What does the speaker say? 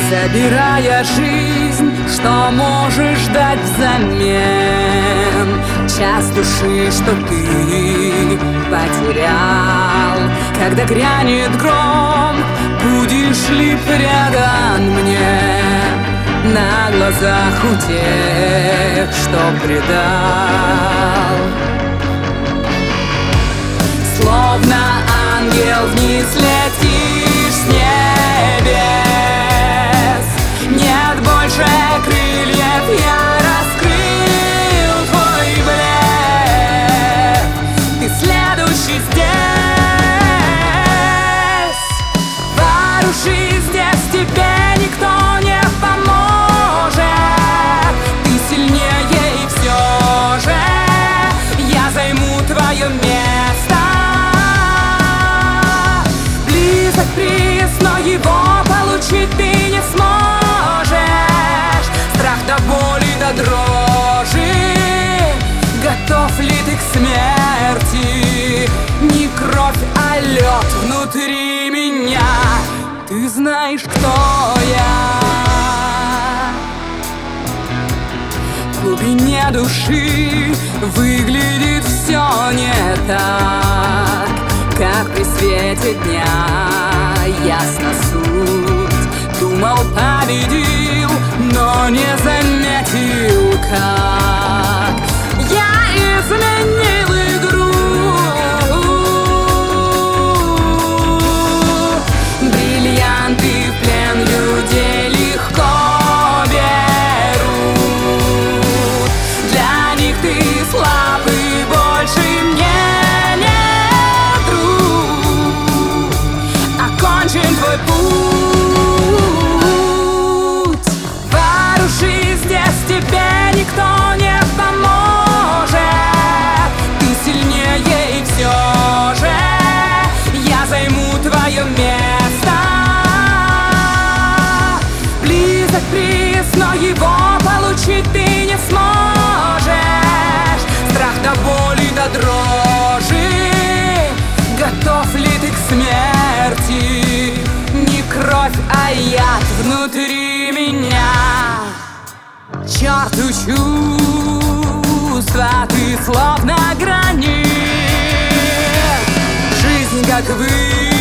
забирая жизнь, что можешь дать взамен? Час души, что ты потерял. Когда грянет гром, будешь ли предан мне? На глазах у тех, что предал. Словно ангел вниз летишь с небес. Нет больше крыльев, я раскрыл твой блеф. Ты следующий здесь. Вооружись, здесь тебе никто не поможет. Ты сильнее, и все же я займу твое место. Близок приз, но его получить ты не сможешь. Страх до боли, до дрожи. Готов ли ты к смерти? Не кровь, а лед внутри меня. Ты знаешь, кто я. В глубине души выглядит все не так, как при свете дня. Ясно суть. Думал, победил, но не заметил, как я изменил игру. Бриллианты в плен людей легко берут. Для них ты слаб и больше мне не друг. Окончен твой путь. Вооружись, здесь тебе никто не поможет. Ты сильнее, и все же я займу твое место. Близок приз, но его получить ты не сможешь. Страх до боли, до дрожи. Готов ли ты к смерти? Не кровь, а яд внутри меня. Черту чувства, ты словно гранит. Жизнь как вы.